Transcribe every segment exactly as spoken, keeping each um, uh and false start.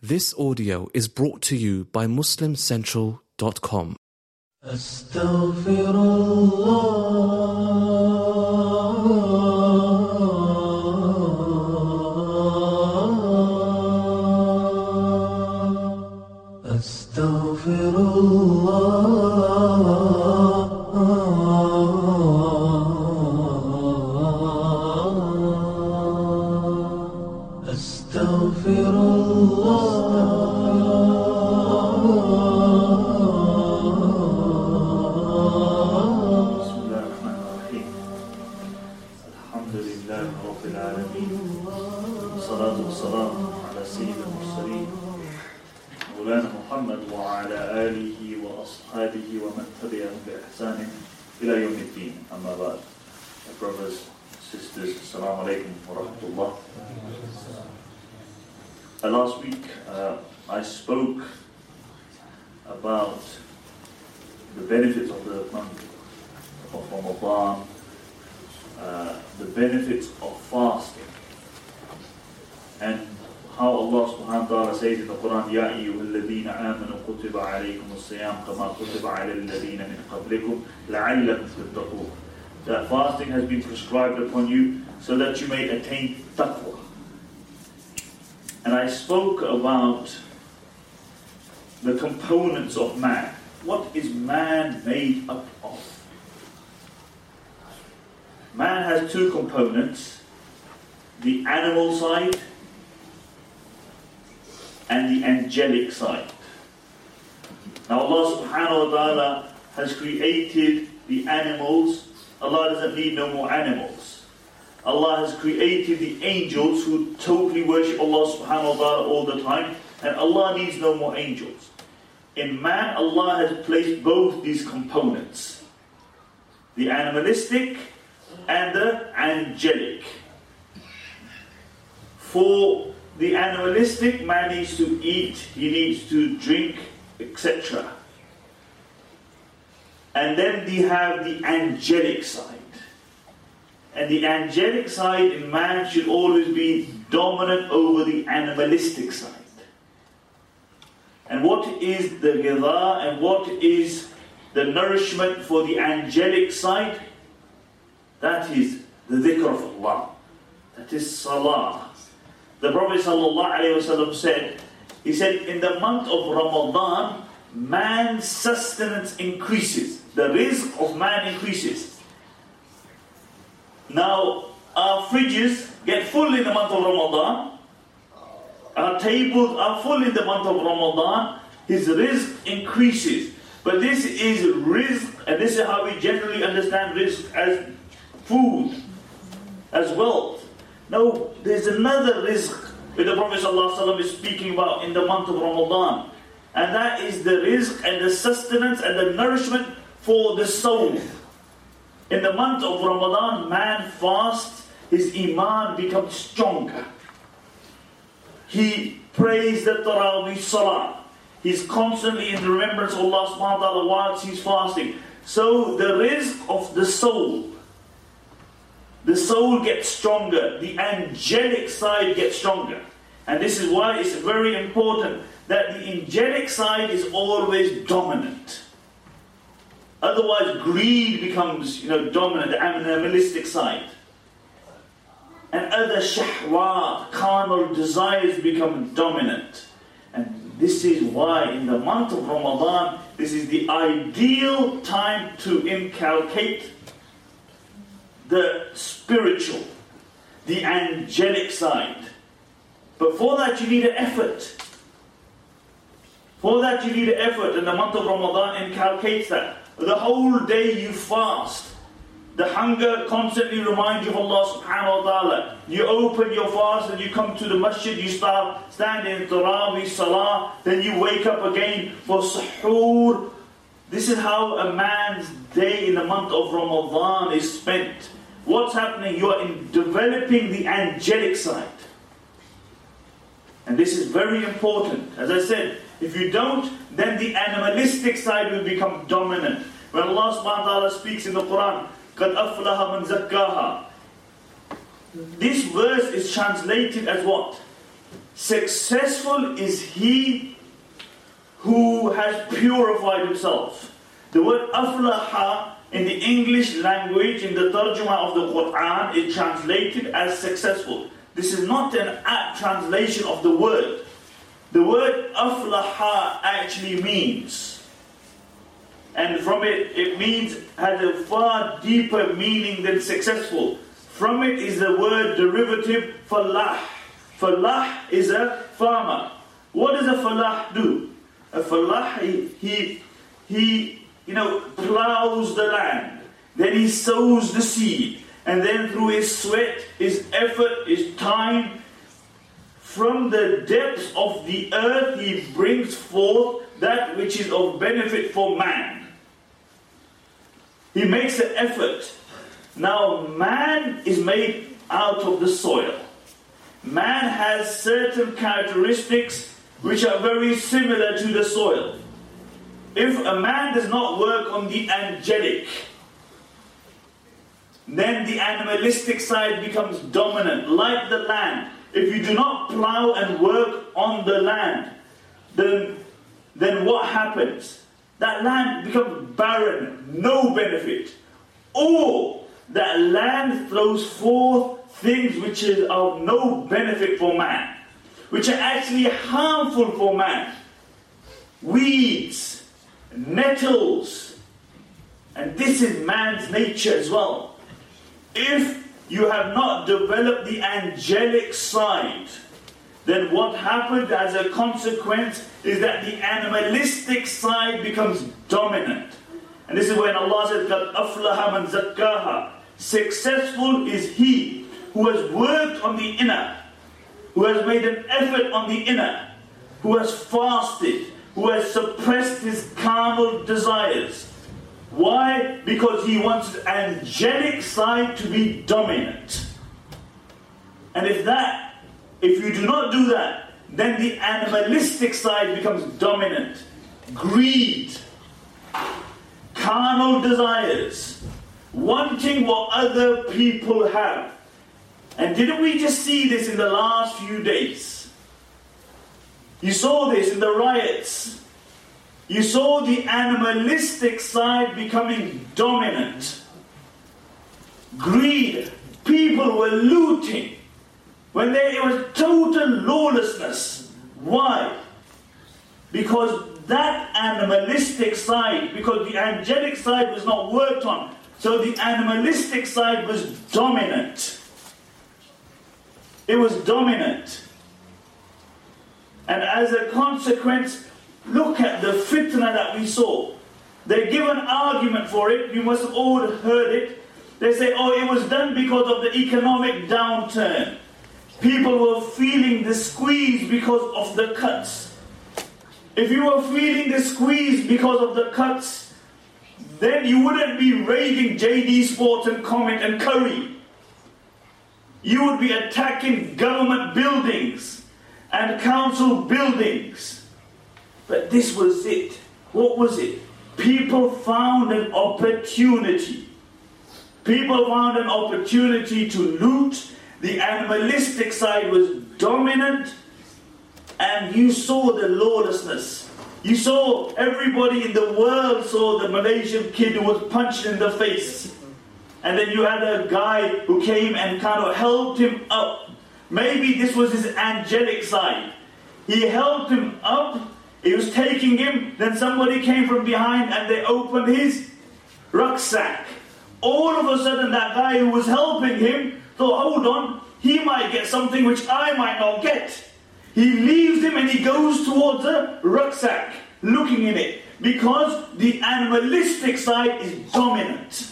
This audio is brought to you by muslim central dot com. Last week uh, I spoke about the benefits of the month of Ramadan, uh, the benefits of fasting, and how Allah subhanahu wa ta'ala says in the Quran, Ya ayyuhalladhina amanu kutiba alaykum as-siyam kama kutiba ala alladhina min qablikum la'allakum tattaqun. That fasting has been prescribed upon you so that you may attain taqwa. And I spoke about the components of man. What is man made up of? Man has two components, the animal side and the angelic side. Now Allah subhanahu wa ta'ala has created the animals. Allah doesn't need no more animals. Allah has created the angels who totally worship Allah subhanahu wa ta'ala all the time, and Allah needs no more angels. In man, Allah has placed both these components, the animalistic and the angelic. For the animalistic, man needs to eat, he needs to drink, et cetera. And then we have the angelic side. And the angelic side in man should always be dominant over the animalistic side. And what is the ghidha and what is the nourishment for the angelic side? That is the dhikr of Allah. That is salah. The Prophet ﷺ said, he said, in the month of Ramadan, man's sustenance increases. The rizq of man increases. Now, our fridges get full in the month of Ramadan. Our tables are full in the month of Ramadan. His rizq increases. But this is rizq, and this is how we generally understand rizq as food, as wealth. No, there's another rizq that the Prophet ﷺ is speaking about in the month of Ramadan. And that is the rizq and the sustenance and the nourishment for the soul. In the month of Ramadan, man fasts, his iman becomes stronger. He prays the Tarawih Salah. He's constantly in the remembrance of Allah subhanahu wa ta'ala whilst he's fasting. So the rizq of the soul, the soul gets stronger, the angelic side gets stronger. And this is why it's very important that the angelic side is always dominant. Otherwise, greed becomes, you know, dominant, the animalistic side. And other shahwat, carnal desires become dominant. And this is why in the month of Ramadan, this is the ideal time to inculcate the spiritual, the angelic side. But for that you need an effort. For that you need an effort, and the month of Ramadan inculcates that. The whole day you fast. The hunger constantly reminds you of Allah subhanahu wa ta'ala. You open your fast and you come to the masjid, you start standing in Tarawih, Salah, then you wake up again for suhoor. This is how a man's day in the month of Ramadan is spent. What's happening? You are in developing the angelic side. And this is very important. As I said, if you don't, then the animalistic side will become dominant. When Allah subhanahu wa ta'ala speaks in the Quran, قَدْ أَفْلَهَ مَنْ زَكَّاهَا. This verse is translated as what? Successful is he who has purified himself. The word aflaha in the English language, in the tarjuma of the Quran, is translated as successful. This is not an apt translation of the word. The word aflaha actually means, and from it, it means, has a far deeper meaning than successful. From it is the word derivative falah. Falah is a farmer. What does a falah do? A falah, he, he, he you know, plows the land. Then he sows the seed. And then through his sweat, his effort, his time, from the depths of the earth, he brings forth that which is of benefit for man. He makes an effort. Now, man is made out of the soil. Man has certain characteristics which are very similar to the soil. If a man does not work on the angelic, then the animalistic side becomes dominant, like the land. If you do not plow and work on the land, then, then what happens? That land becomes barren, no benefit. Or that land throws forth things which is of no benefit for man, which are actually harmful for man. Weeds, nettles, and this is man's nature as well. If you have not developed the angelic side, then what happens as a consequence is that the animalistic side becomes dominant. And this is when Allah says, قَدْ أَفْلَهَ مَنْ زَكَّاهَا. Successful is he who has worked on the inner, who has made an effort on the inner, who has fasted, who has suppressed his carnal desires. Why? Because he wants the angelic side to be dominant. And if that, if you do not do that, then the animalistic side becomes dominant. Greed, carnal desires, wanting what other people have. And didn't we just see this in the last few days? You saw this in the riots. You saw the animalistic side becoming dominant. Greed. People were looting. When there it was total lawlessness. Why? Because that animalistic side, because the angelic side was not worked on, so the animalistic side was dominant. It was dominant. And as a consequence, look at the fitna that we saw. They give an argument for it. You must have all heard it. They say, oh, it was done because of the economic downturn. People were feeling the squeeze because of the cuts. If you were feeling the squeeze because of the cuts, then you wouldn't be raiding J D Sports and Comet and Curry. You would be attacking government buildings and council buildings. But this was it. What was it? People found an opportunity. People found an opportunity to loot. The animalistic side was dominant. And you saw the lawlessness. You saw everybody in the world saw the Malaysian kid who was punched in the face. And then you had a guy who came and kind of helped him up. Maybe this was his angelic side. He helped him up. He was taking him. Then somebody came from behind and they opened his rucksack. All of a sudden that guy who was helping him thought, hold on, he might get something which I might not get. He leaves him and he goes towards the rucksack, looking in it. Because the animalistic side is dominant.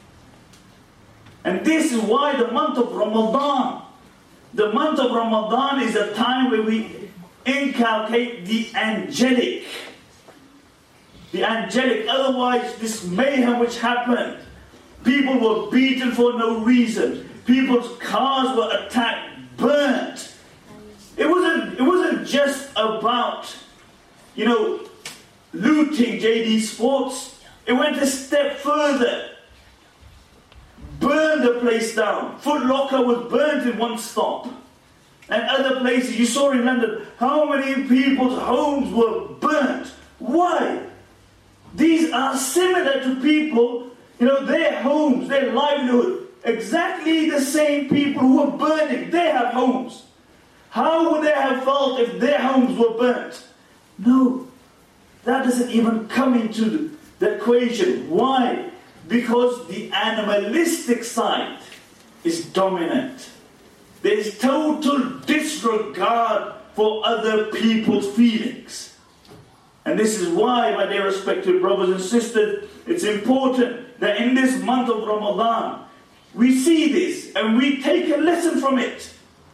And this is why the month of Ramadan, the month of Ramadan is a time where we inculcate the angelic. The angelic. Otherwise, this mayhem which happened, people were beaten for no reason. People's cars were attacked, burnt. It wasn't, it wasn't just about, you know, looting J D Sports. It went a step further. Burned the place down. Foot Locker was burnt in one stop. and other places. You saw in London how many people's homes were burnt. Why? These are similar to people, you know, their homes, their livelihood. Exactly the same people who were burning, they have homes. How would they have felt if their homes were burnt? No, that doesn't even come into the equation. Why? Because the animalistic side is dominant. There's total disregard for other people's feelings. And this is why, my dear respected brothers and sisters, it's important that in this month of Ramadan, we see this and we take a lesson from it.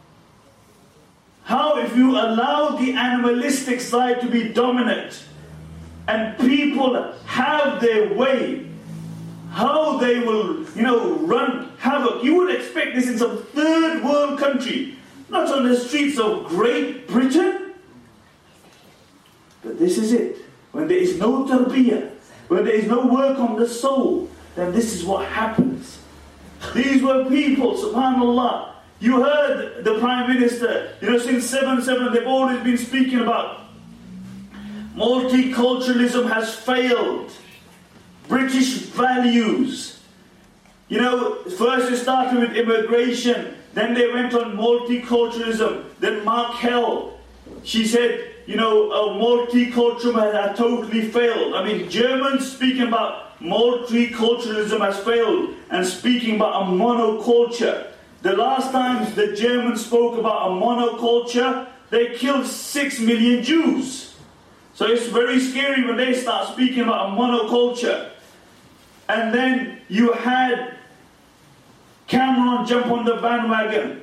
How if you allow the animalistic side to be dominant and people have their way, how they will, you know, run havoc. You would expect this in some third world country, not on the streets of Great Britain. But this is it. When there is no tarbiyah, when there is no work on the soul, then this is what happens. These were people, subhanAllah. You heard the Prime Minister, you know, since seven seven, they've always been speaking about multiculturalism has failed. British values. You know, first it started with immigration, then they went on multiculturalism. Then Merkel, she said, you know, uh, multiculturalism has totally failed. I mean, Germans speaking about multiculturalism has failed and speaking about a monoculture. The last times the Germans spoke about a monoculture, they killed six million Jews. So it's very scary when they start speaking about a monoculture. And then you had Cameron jump on the bandwagon.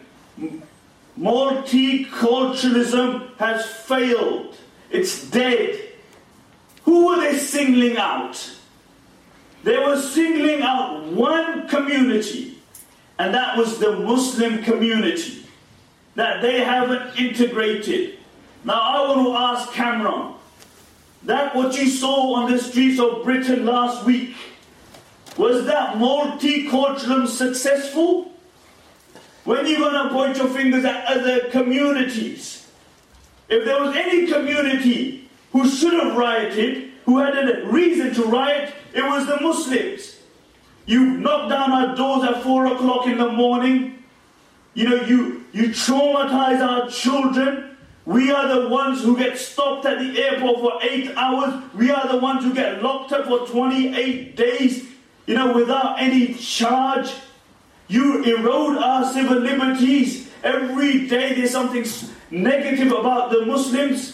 Multiculturalism has failed. It's dead. Who were they singling out? They were singling out one community, and that was the Muslim community, that they haven't integrated. Now I want to ask Cameron, that what you saw on the streets of Britain last week, was that multiculturalism successful? When you're going to point your fingers at other communities, if there was any community who should have rioted, who had a reason to riot, it was the Muslims. You knock down our doors at four o'clock in the morning. You know, you, you traumatize our children. We are the ones who get stopped at the airport for eight hours. We are the ones who get locked up for twenty-eight days, you know, without any charge. You erode our civil liberties. Every day there's something negative about the Muslims.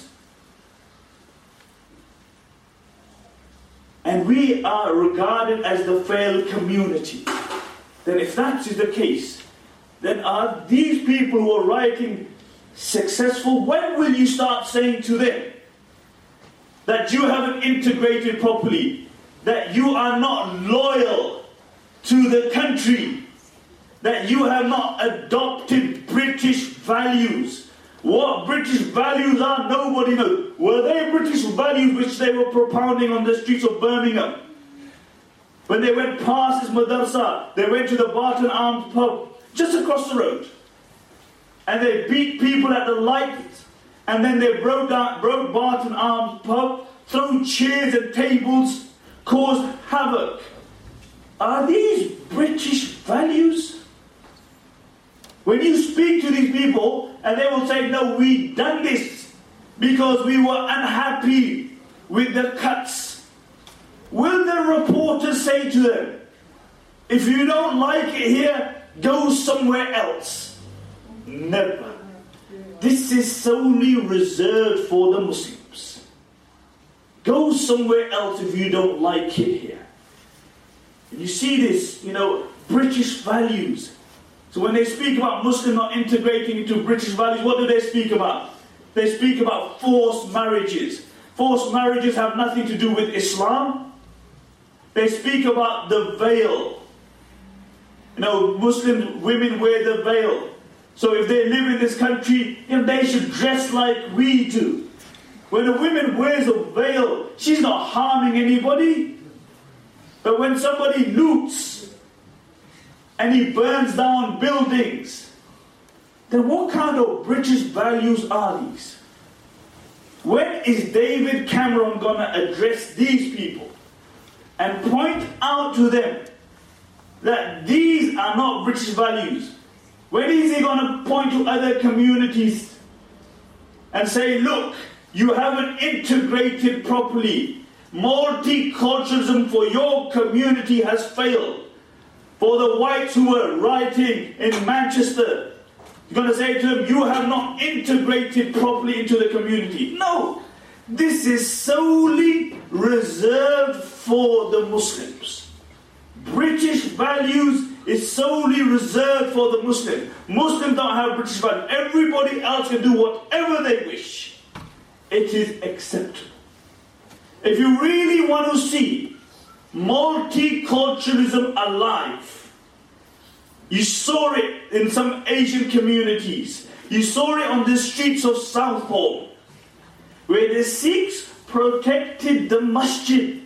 And we are regarded as the failed community. Then if that is the case, then are these people who are rioting successful? When will you start saying to them that you haven't integrated properly, that you are not loyal to the country, that you have not adopted British values? What British values are, nobody knows. Were they British values which they were propounding on the streets of Birmingham? When they went past this madrasa, they went to the Barton Arms pub just across the road. And they beat people at the lights. And then they broke, down, broke Barton Arms pub, threw chairs and tables, caused havoc. Are these British values? When you speak to these people, and they will say, no, we done this because we were unhappy with the cuts. Will the reporters say to them, if you don't like it here, go somewhere else? Never. This is solely reserved for the Muslims. Go somewhere else if you don't like it here. And you see this, you know, British values. So when they speak about Muslims not integrating into British values, what do they speak about? They speak about forced marriages. Forced marriages have nothing to do with Islam. They speak about the veil. You know, Muslim women wear the veil. So if they live in this country, you know, they should dress like we do. When a woman wears a veil, she's not harming anybody. But when somebody loots, and he burns down buildings, then what kind of British values are these? When is David Cameron going to address these people and point out to them that these are not British values? When is he going to point to other communities and say, look, you haven't integrated properly. Multiculturalism for your community has failed. For the whites who were rioting in Manchester, you're going to say to them, you have not integrated properly into the community. No, this is solely reserved for the Muslims. British values is solely reserved for the Muslim. Muslims don't have British values. Everybody else can do whatever they wish. It is acceptable. If you really want to see multiculturalism alive, you saw it in some Asian communities. You saw it on the streets of Southall, where the Sikhs protected the masjid,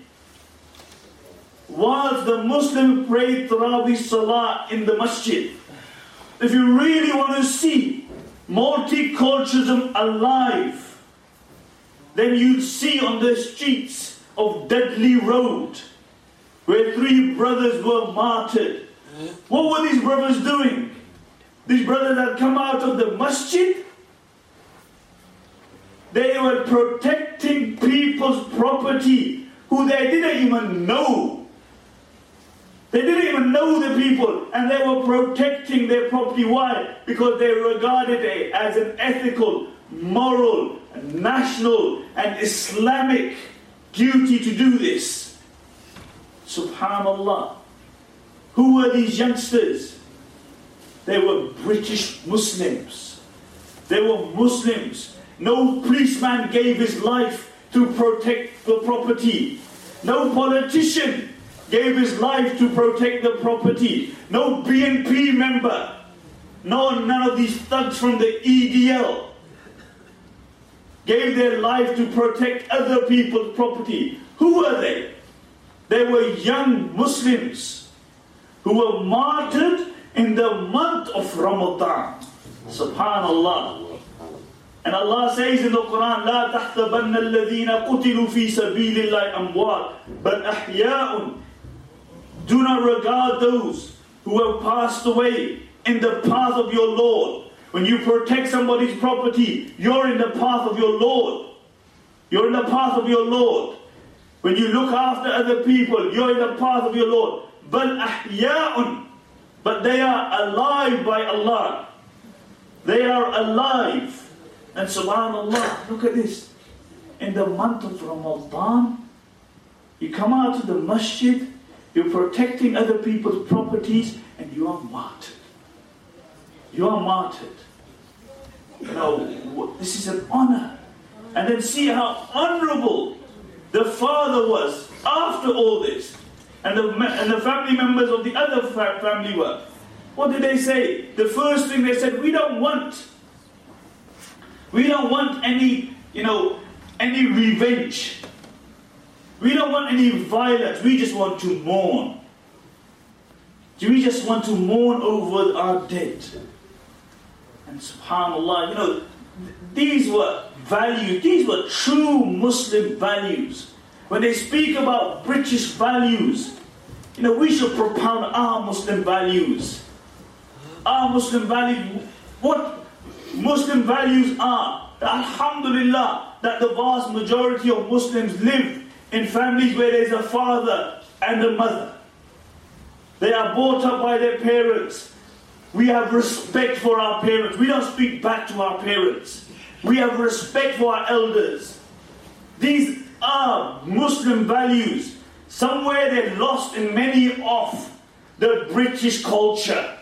whilst the Muslims prayed Tarawih Salah in the masjid. If you really want to see multiculturalism alive, then you'd see on the streets of Dudley Road, where three brothers were martyred. What were these brothers doing? These brothers had come out of the masjid. They were protecting people's property who they didn't even know. They didn't even know the people, and they were protecting their property. Why? Because they regarded it as an ethical, moral, national and Islamic duty to do this. Subhanallah. Who were these youngsters? They were British Muslims. They were Muslims. No policeman gave his life to protect the property. No politician gave his life to protect the property. No B N P member. No, none of these thugs from the E D L gave their life to protect other people's property. Who were they? They were young Muslims who were martyred in the month of Ramadan. Subhanallah. And Allah says in the Quran, لا تحسبن الذين قتلوا في سبيل الله أموات بل أحياء. Do not regard those who have passed away in the path of your Lord. When you protect somebody's property, you're in the path of your Lord. You're in the path of your Lord. When you look after other people, you're in the path of your Lord. بَلْ أَحْيَاءٌ. But they are alive by Allah. They are alive. And subhanallah, look at this. In the month of Ramadan, you come out to the masjid, you're protecting other people's properties, and you are martyred. You are martyred. You know, this is an honor. And then see how honorable the father was after all this. And the, and the family members of the other fa- family were. What did they say? The first thing they said, we don't want, we don't want any, you know, any revenge. We don't want any violence. We just want to mourn. We just want to mourn over our dead. And subhanallah, you know, these were values, these were true Muslim values. When they speak about British values, you know, we should propound our Muslim values. Our Muslim values, what Muslim values are, alhamdulillah, that the vast majority of Muslims live in families where there's a father and a mother. They are brought up by their parents. We have respect for our parents. We don't speak back to our parents. We have respect for our elders. These are Muslim values. Somewhere they're lost in many of the British culture.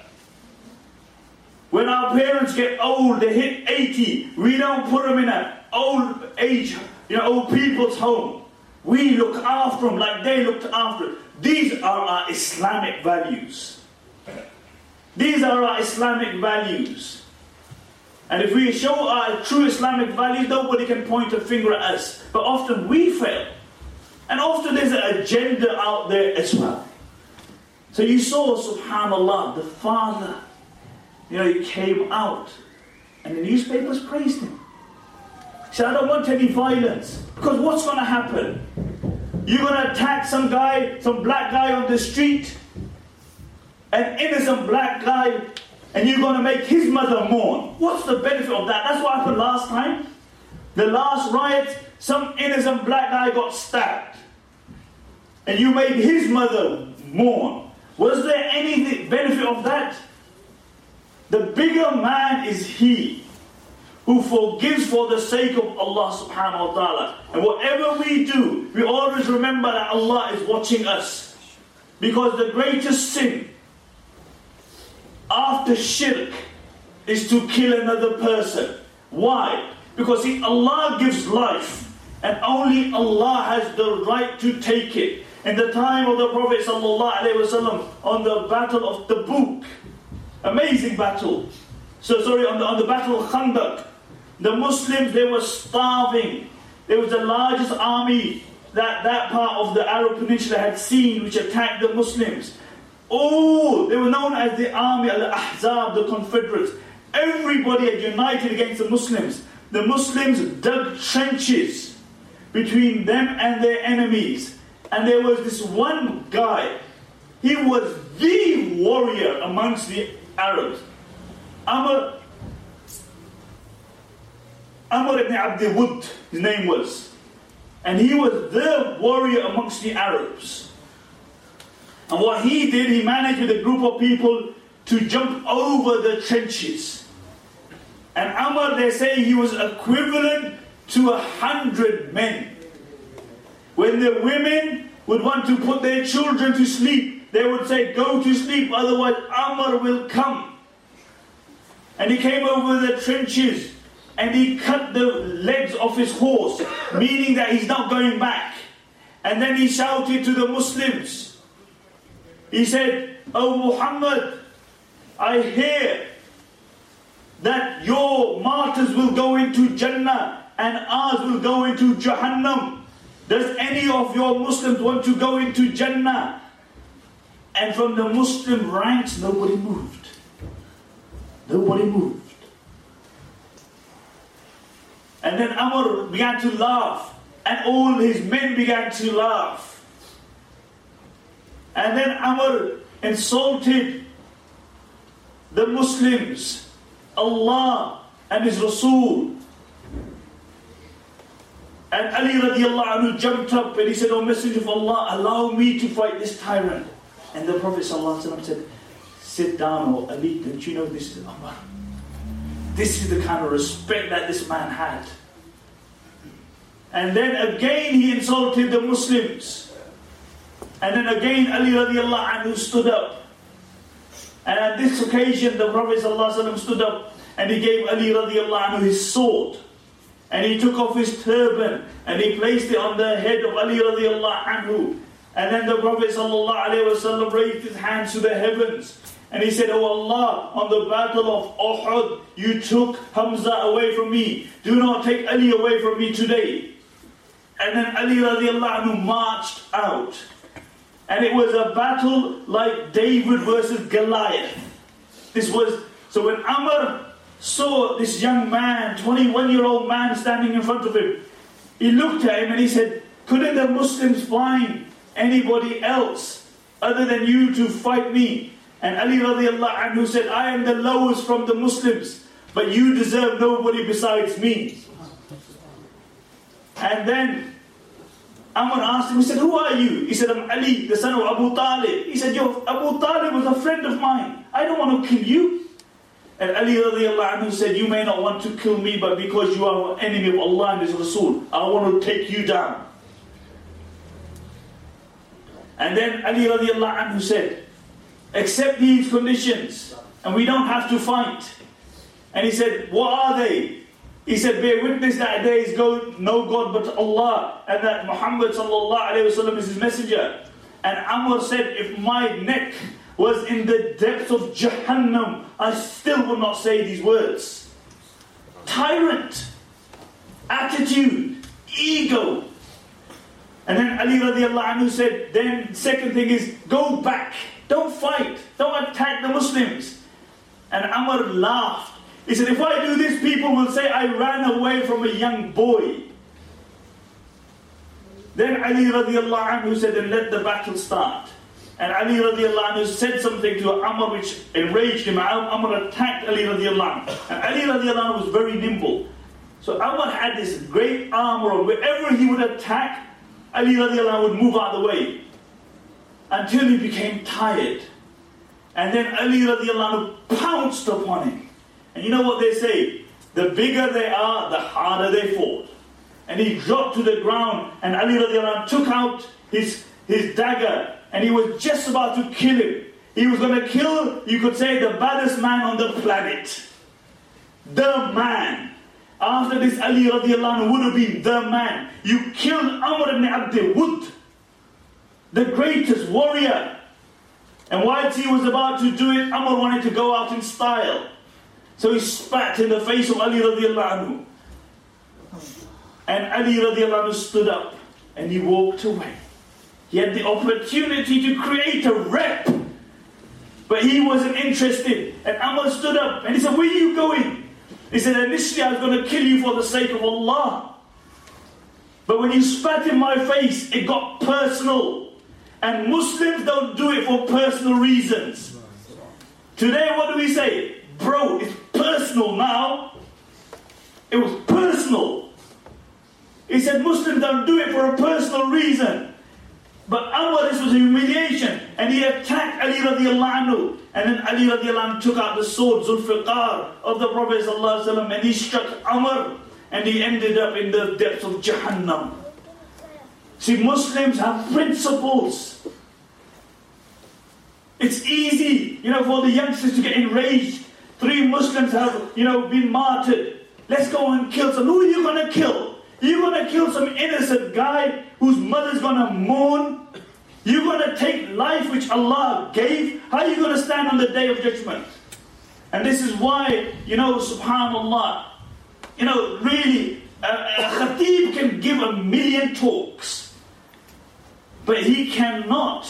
When our parents get old, they hit eighty, we don't put them in an old age, you know, old people's home. We look after them like they looked after them. These are our Islamic values. These are our Islamic values. And if we show our true Islamic values, nobody can point a finger at us. But often we fail. And often there's an agenda out there as well. So you saw, subhanallah, the father, you know, he came out And the newspapers praised him. He said, I don't want any violence. Because what's going to happen? You're going to attack some guy, some black guy on the street, an innocent black guy, and you're going to make his mother mourn. What's the benefit of that? That's what happened last time. The last riot, some innocent black guy got stabbed. And you made his mother mourn. Was there any benefit of that? The bigger man is he who forgives for the sake of Allah subhanahu wa ta'ala. And whatever we do, we always remember that Allah is watching us. Because the greatest sin after shirk is to kill another person. Why? Because he, Allah gives life, and only Allah has the right to take it. In the time of the Prophet sallallahu alaihi wasallam, on the battle of Tabuk, amazing battle. So sorry, on the, on the battle of Khandaq, the Muslims, they were starving. There was the largest army that that part of the Arab Peninsula had seen, which attacked the Muslims. Oh, they were known as the army Al-Ahzab, the Confederates. Everybody had united against the Muslims. The Muslims dug trenches between them and their enemies. And there was this one guy, he was the warrior amongst the Arabs. Amr, Amr ibn Abd Wud, his name was. And he was the warrior amongst the Arabs. And what he did, he managed with a group of people to jump over the trenches. And Amr, they say he was equivalent to a hundred men. When the women would want to put their children to sleep, they would say, go to sleep, otherwise Amr will come. And he came over the trenches and he cut the legs off his horse, meaning that he's not going back. And then he shouted to the Muslims. He said, "O Muhammad, I hear that your martyrs will go into Jannah and ours will go into Jahannam. Does any of your Muslims want to go into Jannah?" And from the Muslim ranks, nobody moved. Nobody moved. And then Amr began to laugh, and all his men began to laugh. And then Amr insulted the Muslims, Allah and His Rasul. And Ali radiallahu anhu jumped up and he said, "O Messenger of Allah, allow me to fight this tyrant." And the Prophet sallallahu alaihi wasallam said, "Sit down, O Ali, don't you know this is Amr?" This is the kind of respect that this man had. And then again he insulted the Muslims. And then again Ali radiallahu anhu stood up. And on this occasion the Prophet sallallahu alaihi wasallam stood up and he gave Ali radiallahu anhu his sword. And he took off his turban and he placed it on the head of Ali radiallahu anhu. And then the Prophet sallallahu alaihi wasallam raised his hands to the heavens. And he said, "Oh Allah, on the battle of Uhud, you took Hamza away from me. Do not take Ali away from me today." And then Ali radiallahu anhu marched out. And it was a battle like David versus Goliath. This was, so when Amr saw this young man, twenty-one-year-old man standing in front of him, he looked at him and he said, "Couldn't the Muslims find anybody else other than you to fight me?" And Ali radiallahu anhu said, "I am the lowest from the Muslims, but you deserve nobody besides me." And then Amr asked him, he said, "Who are you?" He said, "I'm Ali, the son of Abu Talib." He said, "Yo, Abu Talib was a friend of mine. I don't want to kill you." And Ali radiallahu anhu said, "You may not want to kill me, but because you are an enemy of Allah and His Rasul, I want to take you down." And then Ali radiallahu anhu said, "Accept these conditions and we don't have to fight." And he said, "What are they?" He said, "Bear witness that there is no God but Allah and that Muhammad sallallahu alayhi wa sallam is His messenger." And Amr said, "If my neck was in the depths of Jahannam, I still would not say these words." Tyrant, attitude, ego. And then Ali radiallahu anhu said, then second thing is, go back. Don't fight. Don't attack the Muslims. And Amr laughed. He said, if I do this, people will say I ran away from a young boy. Then Ali radiallahu anhu said, then let the battle start. And Ali radiallahu anhu said something to Amr which enraged him. Amr attacked Ali radiallahu anhu. And Ali radiallahu anhu was very nimble. So Amr had this great armor on. Wherever he would attack, Ali radiallahu anhu would move out of the way. Until he became tired. And then Ali radiallahu anhu pounced upon him. And you know what they say? The bigger they are, the harder they fall. And he dropped to the ground, and Ali radiallahu anhu took out his, his dagger, and he was just about to kill him. He was going to kill, you could say, the baddest man on the planet. The man. After this, Ali radiallahu anhu would have been the man. You killed Amr ibn Abd Wud, the greatest warrior. And whilst he was about to do it, Amr wanted to go out in style. So he spat in the face of Ali radiallahu anhu. And Ali radiallahu anhu stood up and he walked away. He had the opportunity to create a rep, but he wasn't interested. And Amr stood up and he said, where are you going? He said, initially I was going to kill you for the sake of Allah. But when you spat in my face, it got personal. And Muslims don't do it for personal reasons. Today, what do we say? Bro, it's personal now. It was personal. He said Muslims don't do it for a personal reason. But Amr, this was a humiliation. And he attacked Ali radiallahu anhu. And then Ali radiallahu anhu took out the sword, Zulfiqar, of the Prophet sallallahu alaihi wasallam, and he struck Amr. And he ended up in the depths of Jahannam. See, Muslims have principles. It's easy, you know, for the youngsters to get enraged. Three Muslims have, you know, been martyred. Let's go and kill some. Who are you going to kill? You're going to kill some innocent guy whose mother's going to mourn? You're going to take life which Allah gave? How are you going to stand on the Day of Judgment? And this is why, you know, subhanAllah, you know, really, a, a khatib can give a million talks, but he cannot,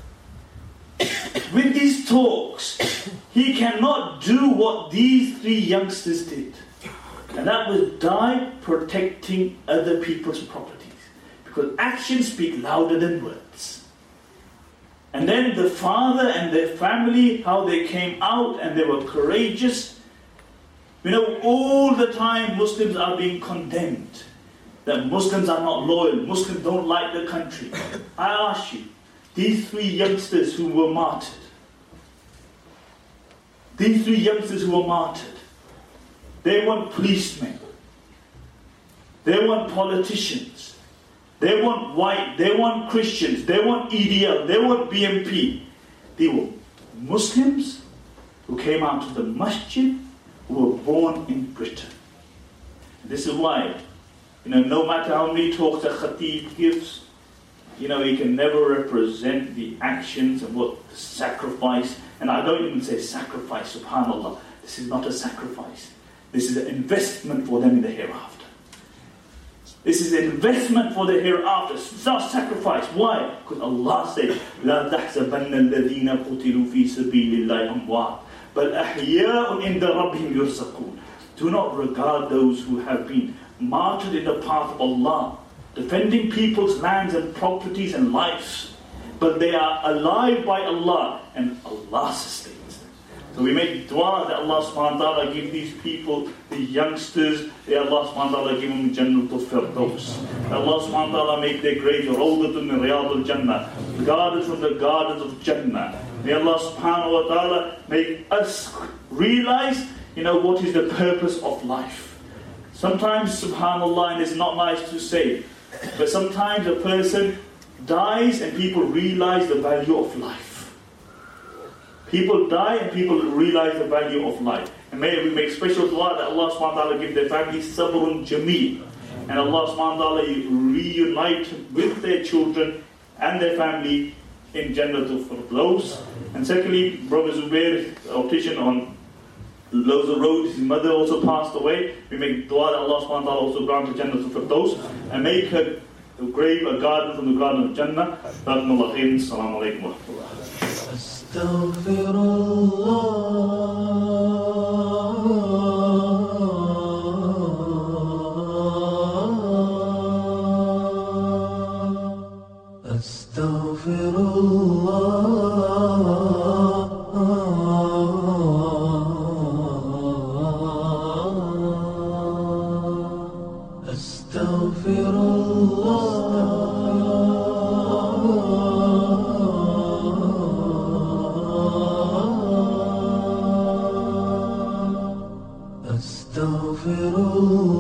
with these talks, he cannot do what these three youngsters did. And that was die protecting other people's properties. Because actions speak louder than words. And then the father and their family, how they came out and they were courageous. You know, all the time Muslims are being condemned. That Muslims are not loyal. Muslims don't like the country. I ask you, these three youngsters who were martyred. These three youngsters who were martyred. They weren't policemen. They weren't politicians. They weren't white. They weren't Christians. They weren't E D L. They weren't B M P. They were Muslims who came out of the masjid, who were born in Britain. And this is why, you know, no matter how many talks a khatib gives, you know, he can never represent the actions and what the sacrifice. And I don't even say sacrifice, subhanAllah. This is not a sacrifice. This is an investment for them in the hereafter. This is an investment for the hereafter. It's not sacrifice. Why? Because Allah said, لا تحسبن الذين قتلوا في سبيل الله أموات بل أحياء عند ربهم يرزقون. Do not regard those who have been martyred in the path of Allah, defending people's lands and properties and lives, but they are alive by Allah, and Allah sustains them. So we make dua that Allah subhanahu wa ta'ala give these people, the youngsters, that Allah subhanahu wa ta'ala give them Jannatul Firdaus. That Allah subhanahu wa ta'ala make their graves Rawdatun min Riyadul Jannah, guarded from the gardens of Jannah. May Allah subhanahu wa ta'ala make us realize, you know, what is the purpose of life. Sometimes, subhanAllah, and it's not nice to say, but sometimes a person dies and people realize the value of life. People die and people realize the value of life. And may we make special dua that Allah subhanahu wa ta'ala give their family sabrun jameel. And Allah subhanahu wa ta'ala reunite with their children and their family in Jannatul Firdaus. And secondly, Brother Zubair, optician on Loza Road, his mother also passed away. We make dua that Allah subhanahu wa ta'ala also grant her Jannatul Firdaus and make her grave a garden from the garden of Jannah. Barakallahu khairan. Assalamu alaikum wa rahmatullah. Astaghfirullah. أستغفر الله أستغفر الله